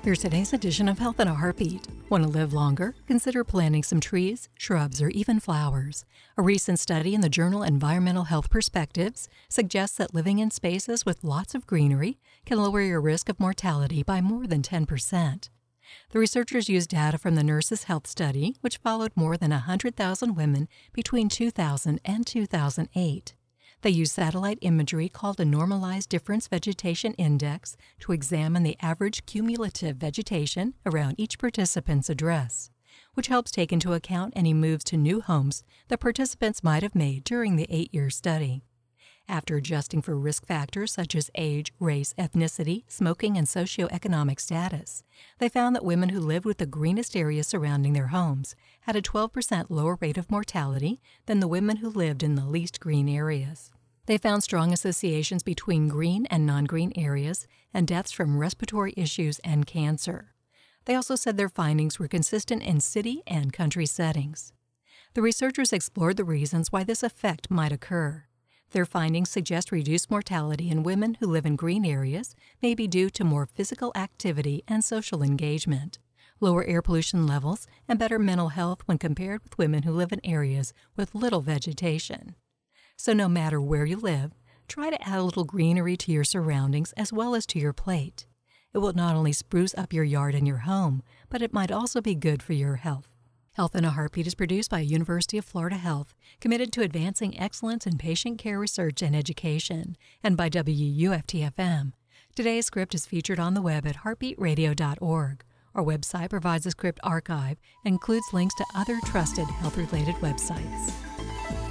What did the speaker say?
Here's today's edition of Health in a Heartbeat. Want to live longer? Consider planting some trees, shrubs, or even flowers. A recent study in the journal Environmental Health Perspectives suggests that living in spaces with lots of greenery can lower your risk of mortality by more than 10%. The researchers used data from the Nurses' Health Study, which followed more than 100,000 women between 2000 and 2008. They used satellite imagery called a Normalized Difference Vegetation Index to examine the average cumulative vegetation around each participant's address, which helps take into account any moves to new homes that participants might have made during the 8-year study. After adjusting for risk factors such as age, race, ethnicity, smoking, and socioeconomic status, they found that women who lived with the greenest areas surrounding their homes had a 12% lower rate of mortality than the women who lived in the least green areas. They found strong associations between green and non-green areas and deaths from respiratory issues and cancer. They also said their findings were consistent in city and country settings. The researchers explored the reasons why this effect might occur. Their findings suggest reduced mortality in women who live in green areas may be due to more physical activity and social engagement, lower air pollution levels, and better mental health when compared with women who live in areas with little vegetation. So no matter where you live, try to add a little greenery to your surroundings as well as to your plate. It will not only spruce up your yard and your home, but it might also be good for your health. Health in a Heartbeat is produced by University of Florida Health, committed to advancing excellence in patient care research and education, and by WUFT-FM. Today's script is featured on the web at heartbeatradio.org. Our website provides a script archive and includes links to other trusted health-related websites.